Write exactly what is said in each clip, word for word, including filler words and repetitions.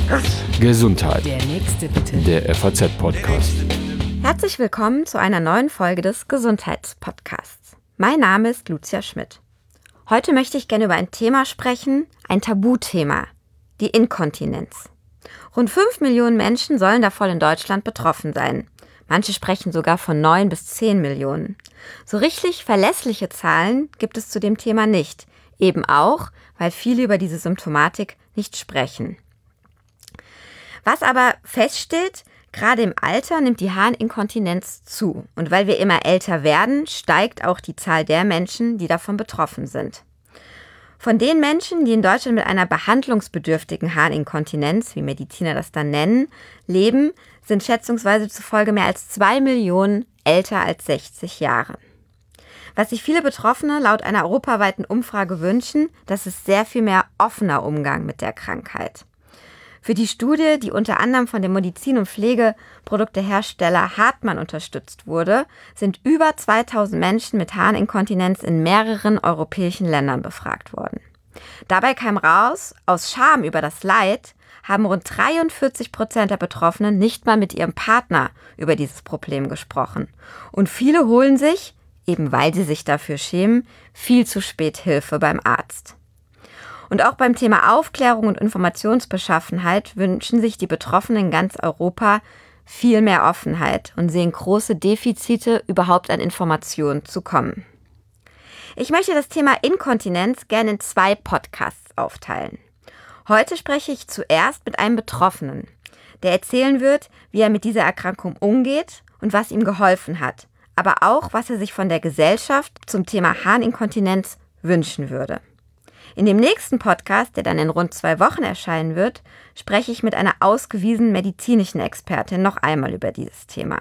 Gesundheit. Der nächste bitte. Der F A Z-Podcast. Herzlich willkommen zu einer neuen Folge des Gesundheitspodcasts. Mein Name ist Lucia Schmidt. Heute möchte ich gerne über ein Thema sprechen, ein Tabuthema, die Inkontinenz. Rund fünf Millionen Menschen sollen davon in Deutschland betroffen sein. Manche sprechen sogar von neun bis zehn Millionen. So richtig verlässliche Zahlen gibt es zu dem Thema nicht. Eben auch, weil viele über diese Symptomatik nicht sprechen. Was aber feststeht, gerade im Alter nimmt die Harninkontinenz zu. Und weil wir immer älter werden, steigt auch die Zahl der Menschen, die davon betroffen sind. Von den Menschen, die in Deutschland mit einer behandlungsbedürftigen Harninkontinenz, wie Mediziner das dann nennen, leben, sind schätzungsweise zufolge mehr als zwei Millionen älter als sechzig Jahre. Was sich viele Betroffene laut einer europaweiten Umfrage wünschen, das ist sehr viel mehr offener Umgang mit der Krankheit. Für die Studie, die unter anderem von dem Medizin- und Pflegeproduktehersteller Hartmann unterstützt wurde, sind über zweitausend Menschen mit Harninkontinenz in mehreren europäischen Ländern befragt worden. Dabei kam raus, aus Scham über das Leid haben rund dreiundvierzig Prozent der Betroffenen nicht mal mit ihrem Partner über dieses Problem gesprochen. Und viele holen sich, eben weil sie sich dafür schämen, viel zu spät Hilfe beim Arzt. Und auch beim Thema Aufklärung und Informationsbeschaffenheit wünschen sich die Betroffenen in ganz Europa viel mehr Offenheit und sehen große Defizite, überhaupt an Informationen zu kommen. Ich möchte das Thema Inkontinenz gerne in zwei Podcasts aufteilen. Heute spreche ich zuerst mit einem Betroffenen, der erzählen wird, wie er mit dieser Erkrankung umgeht und was ihm geholfen hat, aber auch, was er sich von der Gesellschaft zum Thema Harninkontinenz wünschen würde. In dem nächsten Podcast, der dann in rund zwei Wochen erscheinen wird, spreche ich mit einer ausgewiesenen medizinischen Expertin noch einmal über dieses Thema.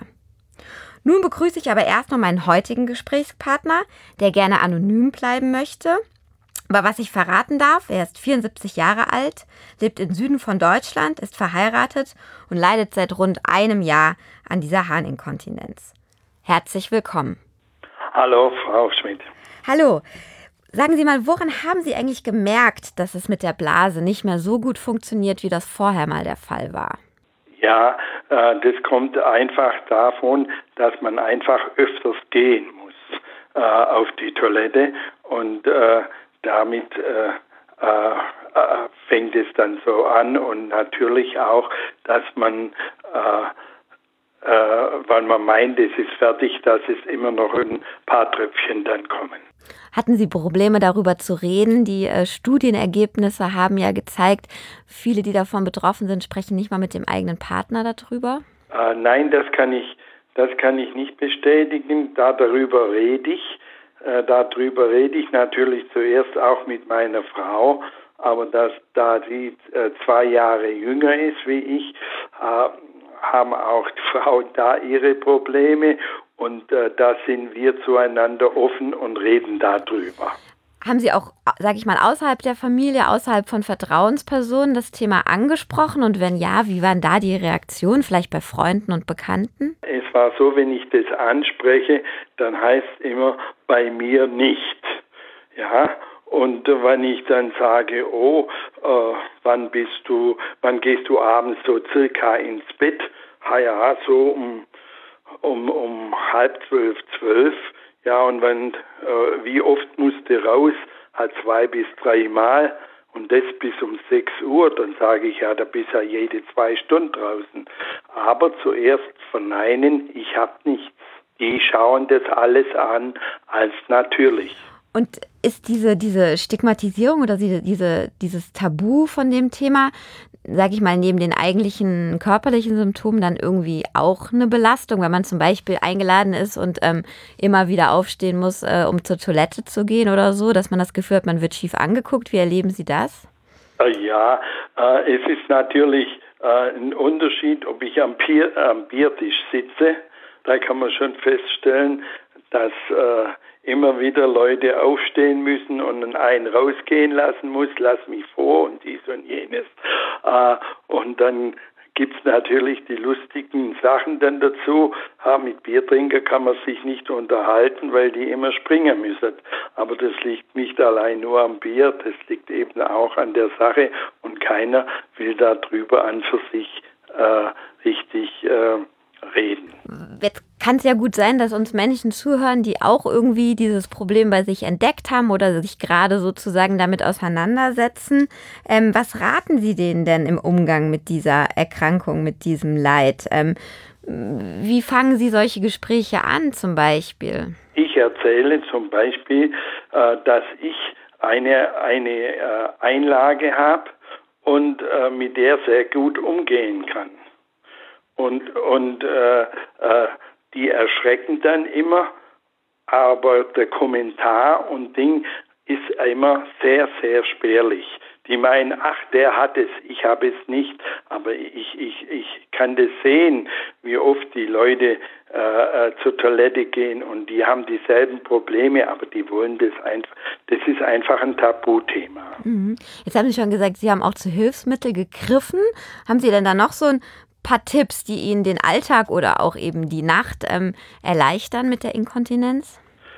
Nun begrüße ich aber erst noch meinen heutigen Gesprächspartner, der gerne anonym bleiben möchte. Aber was ich verraten darf, er ist vierundsiebzig Jahre alt, lebt im Süden von Deutschland, ist verheiratet und leidet seit rund einem Jahr an dieser Harninkontinenz. Herzlich willkommen. Hallo, Frau Schmidt. Hallo. Sagen Sie mal, woran haben Sie eigentlich gemerkt, dass es mit der Blase nicht mehr so gut funktioniert, wie das vorher mal der Fall war? Ja, äh, das kommt einfach davon, dass man einfach öfters gehen muss äh, auf die Toilette und äh, damit äh, äh, äh, fängt es dann so an und natürlich auch, dass man, äh, äh, weil man meint, es ist fertig, dass es immer noch ein paar Tröpfchen dann kommen. Hatten Sie Probleme, darüber zu reden? Die äh, Studienergebnisse haben ja gezeigt, viele, die davon betroffen sind, sprechen nicht mal mit dem eigenen Partner darüber. Äh, nein, das kann ich, das kann ich nicht bestätigen. Da darüber rede ich. Äh, darüber rede ich natürlich zuerst auch mit meiner Frau. Aber dass, da sie äh, zwei Jahre jünger ist wie ich, äh, haben auch die Frauen da ihre Probleme. Und äh, da sind wir zueinander offen und reden darüber. Haben Sie auch, sage ich mal, außerhalb der Familie, außerhalb von Vertrauenspersonen das Thema angesprochen? Und wenn ja, wie waren da die Reaktionen, vielleicht bei Freunden und Bekannten? Es war so, wenn ich das anspreche, dann heißt es immer, bei mir nicht. Ja, und äh, wenn ich dann sage, oh, äh, wann bist du, wann gehst du abends so circa ins Bett? Ha ja, so um Um, um halb zwölf, zwölf, ja, und wenn, äh, wie oft musste raus, halt zwei bis drei Mal und das bis um sechs Uhr, dann sage ich, ja, da bist ja jede zwei Stunden draußen. Aber zuerst verneinen, ich hab nichts. Die schauen das alles an als natürlich. Und ist diese, diese Stigmatisierung oder diese, diese, dieses Tabu von dem Thema, sage ich mal, neben den eigentlichen körperlichen Symptomen dann irgendwie auch eine Belastung, wenn man zum Beispiel eingeladen ist und ähm, immer wieder aufstehen muss, äh, um zur Toilette zu gehen oder so, dass man das Gefühl hat, man wird schief angeguckt. Wie erleben Sie das? Ja, äh, es ist natürlich äh, ein Unterschied, ob ich am, Bier, am Biertisch sitze. Da kann man schon feststellen, dass äh, immer wieder Leute aufstehen müssen und einen rausgehen lassen muss, lass mich vor und dies und jenes. Äh, und dann gibt es natürlich die lustigen Sachen dann dazu. Ha, mit Biertrinker kann man sich nicht unterhalten, weil die immer springen müssen. Aber das liegt nicht allein nur am Bier, das liegt eben auch an der Sache und keiner will darüber an für sich äh, richtig äh, reden. Jetzt kann es ja gut sein, dass uns Menschen zuhören, die auch irgendwie dieses Problem bei sich entdeckt haben oder sich gerade sozusagen damit auseinandersetzen. Ähm, was raten Sie denen denn im Umgang mit dieser Erkrankung, mit diesem Leid? Ähm, wie fangen Sie solche Gespräche an zum Beispiel? Ich erzähle zum Beispiel, äh, dass ich eine, eine äh, Einlage habe und äh, mit der sehr gut umgehen kann. Und, und äh, äh, die erschrecken dann immer, aber der Kommentar und Ding ist immer sehr, sehr spärlich. Die meinen, ach, der hat es, ich habe es nicht, aber ich, ich, ich kann das sehen, wie oft die Leute äh, zur Toilette gehen und die haben dieselben Probleme, aber die wollen das einfach, das ist einfach ein Tabuthema. Mhm. Jetzt haben Sie schon gesagt, Sie haben auch zu Hilfsmitteln gegriffen. Haben Sie denn da noch so ein paar Tipps, die Ihnen den Alltag oder auch eben die Nacht ähm, erleichtern mit der Inkontinenz?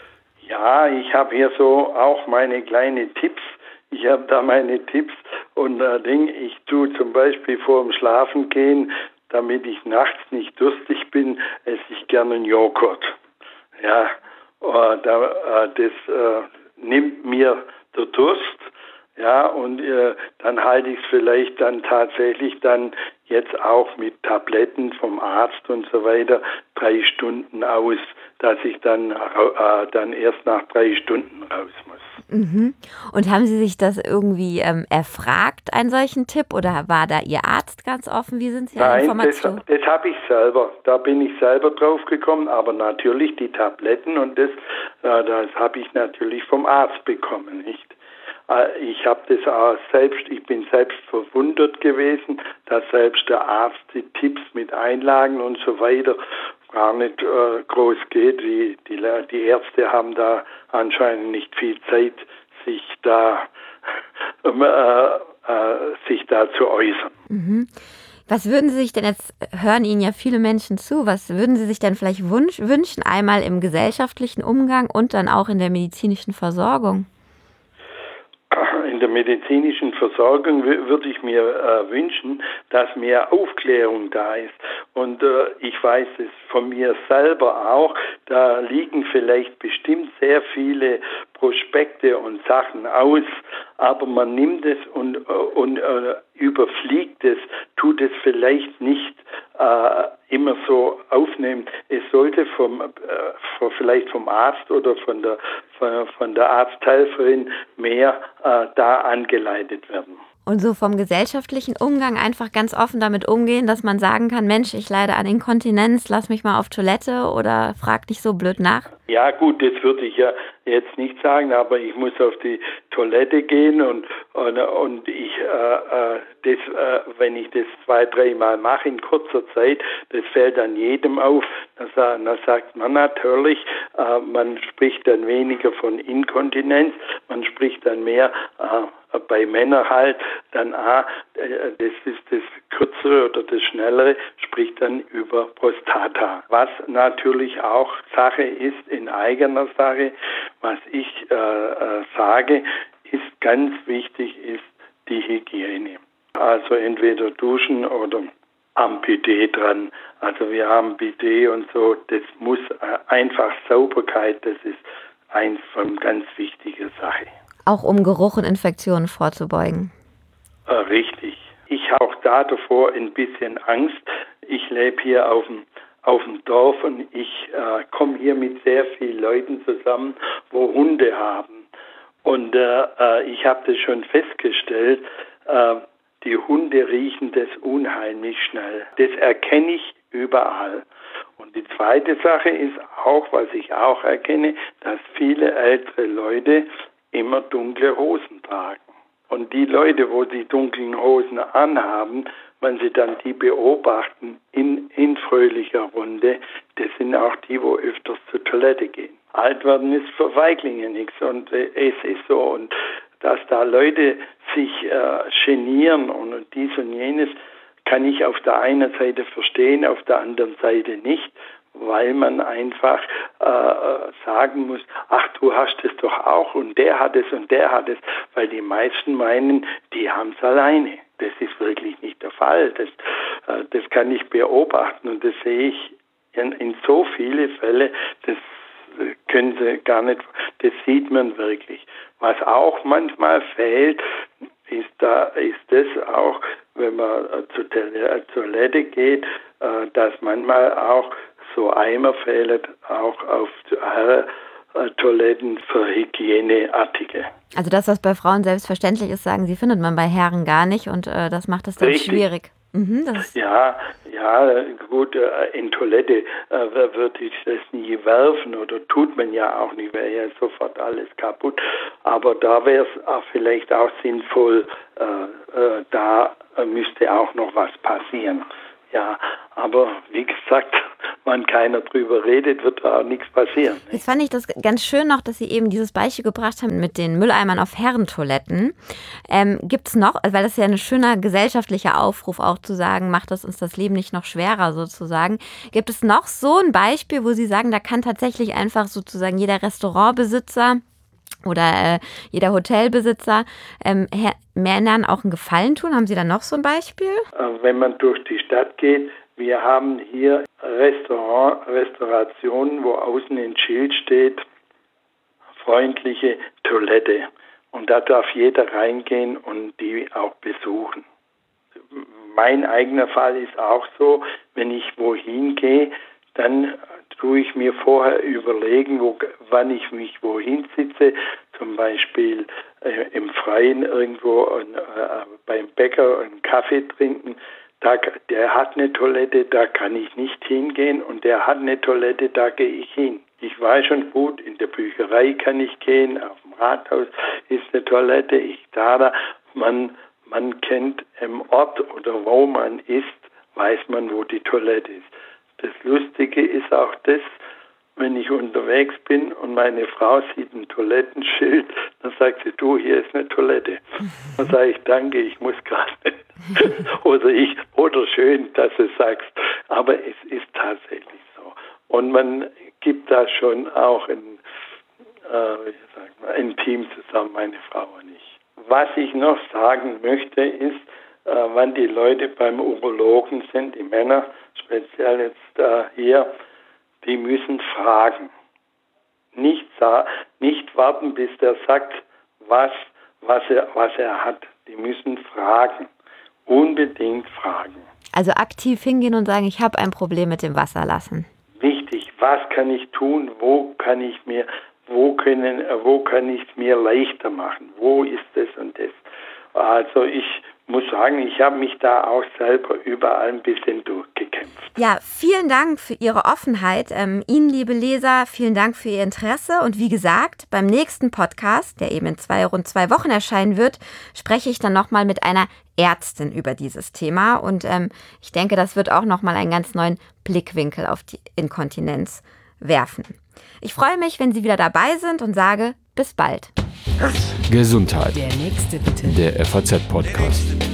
Ja, ich habe hier so auch meine kleinen Tipps. Ich habe da meine Tipps und äh, Ding, ich tue zum Beispiel vor dem Schlafengehen, damit ich nachts nicht durstig bin, esse ich gerne einen Joghurt. Ja, äh, da, äh, das äh, nimmt mir der Durst. Ja, und äh, dann halte ich es vielleicht dann tatsächlich dann jetzt auch mit Tabletten vom Arzt und so weiter drei Stunden aus, dass ich dann, äh, dann erst nach drei Stunden raus muss. Mhm. Und haben Sie sich das irgendwie ähm, erfragt, einen solchen Tipp, oder war da Ihr Arzt ganz offen? Wie sind Sie an Informationen? Nein, das, das habe ich selber. Da bin ich selber drauf gekommen, aber natürlich die Tabletten und das, äh, das habe ich natürlich vom Arzt bekommen, nicht? Ich habe das auch selbst, ich bin selbst verwundert gewesen, dass selbst der Arzt die Tipps mit Einlagen und so weiter gar nicht äh, groß geht. Die, die, die Ärzte haben da anscheinend nicht viel Zeit, sich da, äh, äh, sich da zu äußern. Mhm. Was würden Sie sich denn, jetzt hören Ihnen ja viele Menschen zu, was würden Sie sich denn vielleicht wunsch, wünschen, einmal im gesellschaftlichen Umgang und dann auch in der medizinischen Versorgung? In der medizinischen Versorgung würde ich mir äh, wünschen, dass mehr Aufklärung da ist. Und äh, ich weiß es von mir selber auch, da liegen vielleicht bestimmt sehr viele Prospekte und Sachen aus, aber man nimmt es und, und äh, überfliegt es, tut es vielleicht nicht äh, immer so aufnehmen. Es sollte vom, äh, vielleicht vom Arzt oder von der, von, von der Arzthelferin mehr äh, da angeleitet werden. Und so vom gesellschaftlichen Umgang einfach ganz offen damit umgehen, dass man sagen kann, Mensch, ich leide an Inkontinenz, lass mich mal auf Toilette oder frag nicht so blöd nach. Ja gut, das würde ich ja jetzt nicht sagen, aber ich muss auf die Toilette gehen und und, und ich äh, das, äh, wenn ich das zwei, dreimal mache in kurzer Zeit, das fällt dann jedem auf. Da, da sagt man natürlich, äh, man spricht dann weniger von Inkontinenz, man spricht dann mehr äh, bei Männern halt dann ah, das ist das Kürzere oder das Schnellere, spricht dann über Prostata. Was natürlich auch Sache ist, in eigener Sache, was ich äh, äh, sage, ist ganz wichtig, ist die Hygiene. Also entweder duschen oder am Bidet dran. Also wir haben Bidet und so, das muss äh, einfach Sauberkeit, das ist eins von ganz wichtiger Sache. Auch um Geruch und Infektionen vorzubeugen. Äh, richtig. Ich habe auch da davor ein bisschen Angst. Ich lebe hier auf dem auf dem Dorf und ich äh, komme hier mit sehr vielen Leuten zusammen, wo Hunde haben. Und äh, ich habe das schon festgestellt, äh, die Hunde riechen das unheimlich schnell. Das erkenne ich überall. Und die zweite Sache ist auch, was ich auch erkenne, dass viele ältere Leute immer dunkle Hosen tragen. Und die Leute, wo die dunklen Hosen anhaben, wenn Sie dann die beobachten in, in fröhlicher Runde, das sind auch die, wo öfters zur Toilette gehen. Alt werden ist für Feiglinge nichts und äh, es ist so. Und dass da Leute sich äh, genieren und dies und jenes, kann ich auf der einen Seite verstehen, auf der anderen Seite nicht, weil man einfach äh, sagen muss, ach, du hast es doch auch und der hat es und der hat es, weil die meisten meinen, die haben es alleine. Das ist wirklich nicht der Fall. Das, äh, das kann ich beobachten und das sehe ich in, in so viele Fälle, das können Sie gar nicht, das sieht man wirklich. Was auch manchmal fehlt, ist da, ist das auch, wenn man zur Toilette geht, äh, dass manchmal auch so Eimer fehlen, auch auf äh, Toiletten für Hygieneartikel. Also das, was bei Frauen selbstverständlich ist, sagen Sie, findet man bei Herren gar nicht und äh, das macht es dann Richtig. schwierig. Mhm, das ja, ja, gut, äh, in Toilette äh, würde ich das nie werfen oder tut man ja auch nicht, wäre ja sofort alles kaputt. Aber da wäre es auch vielleicht auch sinnvoll, äh, äh, da äh, müsste auch noch was passieren. Ja, aber wie gesagt, wenn keiner drüber redet, wird da auch nichts passieren. Jetzt fand ich das ganz schön noch, dass Sie eben dieses Beispiel gebracht haben mit den Mülleimern auf Herrentoiletten. Ähm, gibt es noch, weil das ist ja ein schöner gesellschaftlicher Aufruf auch zu sagen, macht es uns das Leben nicht noch schwerer sozusagen. Gibt es noch so ein Beispiel, wo Sie sagen, da kann tatsächlich einfach sozusagen jeder Restaurantbesitzer oder äh, jeder Hotelbesitzer ähm, Her- Männern auch einen Gefallen tun? Haben Sie da noch so ein Beispiel? Wenn man durch die Stadt geht, wir haben hier Restaurant, Restaurationen, wo außen ein Schild steht, freundliche Toilette. Und da darf jeder reingehen und die auch besuchen. Mein eigener Fall ist auch so, wenn ich wohin gehe, dann tue ich mir vorher überlegen, wo, wann ich mich wohin sitze, zum Beispiel äh, im Freien irgendwo äh, beim Bäcker einen Kaffee trinken. Da, der hat eine Toilette, da kann ich nicht hingehen und der hat eine Toilette, da gehe ich hin. Ich weiß schon gut, in der Bücherei kann ich gehen, auf dem Rathaus ist eine Toilette, ich da, da. Man, man kennt im Ort oder wo man ist, weiß man, wo die Toilette ist. Das Lustige ist auch das, wenn ich unterwegs bin und meine Frau sieht ein Toilettenschild, dann sagt sie, du, hier ist eine Toilette. Dann sage ich, danke, ich muss gerade nicht. oder ich, oder schön, dass du sagst. Aber es ist tatsächlich so. Und man gibt da schon auch ein, äh, wie sagt man, ein Team zusammen, meine Frau und ich. Was ich noch sagen möchte, ist, äh, wann die Leute beim Urologen sind, die Männer, speziell jetzt äh, hier, die müssen fragen. Nicht, nicht warten, bis der sagt, was, was, er, was er hat. Die müssen fragen. Unbedingt fragen. Also aktiv hingehen und sagen, ich habe ein Problem mit dem Wasserlassen. Wichtig, was kann ich tun? Wo kann ich mir, wo können, wo kann ich es mir leichter machen? Wo ist das und das? Also ich muss sagen, ich habe mich da auch selber überall ein bisschen durchgekämpft. Ja, vielen Dank für Ihre Offenheit. Ähm, Ihnen, liebe Leser, vielen Dank für Ihr Interesse. Und wie gesagt, beim nächsten Podcast, der eben in zwei, rund zwei Wochen erscheinen wird, spreche ich dann nochmal mit einer Ärztin über dieses Thema. Und ähm, ich denke, das wird auch nochmal einen ganz neuen Blickwinkel auf die Inkontinenz werfen. Ich freue mich, wenn Sie wieder dabei sind und sage bis bald. Gesundheit. Der nächste bitte. Der F A Z-Podcast.